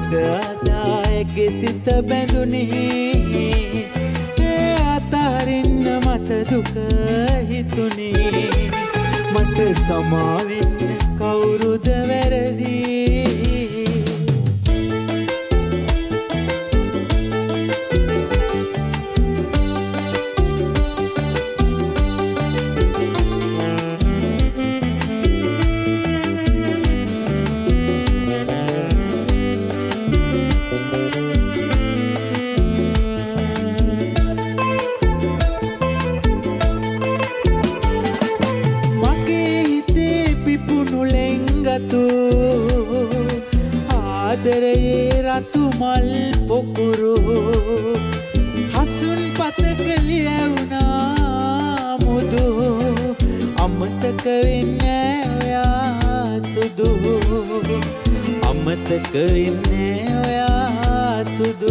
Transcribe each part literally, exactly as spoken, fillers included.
මට අදායගේ සිත බැඳුනේ ඒ අතරින්න මට දුක හිතුනේ මට සමාවෙන්න කවුරුද වැරදි ආදරයේ රතු මල් පොකුරු හසුන් පතක ලියවුණා මුදු අමතක වෙන්නේ ඔයා සුදු අමතක වෙන්නේ ඔයා සුදු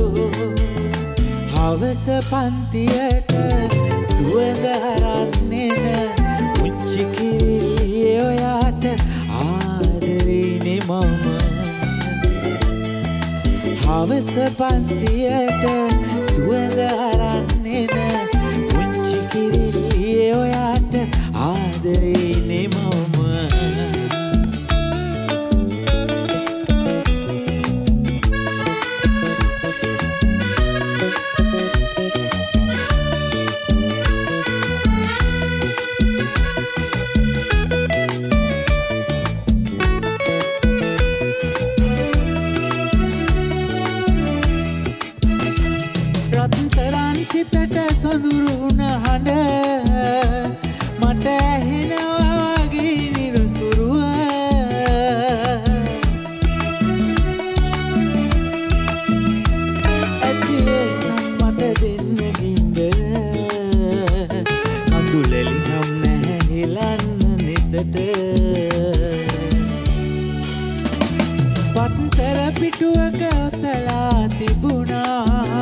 හවස පන්තියට සුවඳ හරන්නේන පුංචි කිරිල්ලිය ඔයාට ආදරේනේ මම හවස පන්තියට සුවඳ හරන්නේන පුංචි කිරිල්ලිය ඔයාට ආදරේනේ මම සිතට සොඳුරුණ හඬ මට ඇහෙනවා වගේ නිරතුරුව ඇතියේ නම් මට දෙන්න ගින්දර කඳුලෙලි නම් නැහැ හෙලන්න නෙතට පත්තර පිටුවක ඔතලා තිබුණා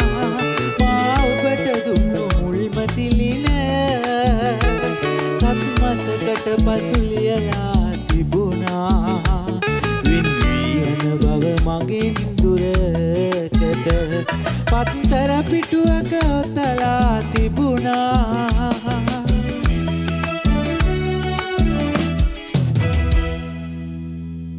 සත්මසකට පසු ලියලා තිබුණා වින් වී යන බව මගෙන් දුරකට පත්තර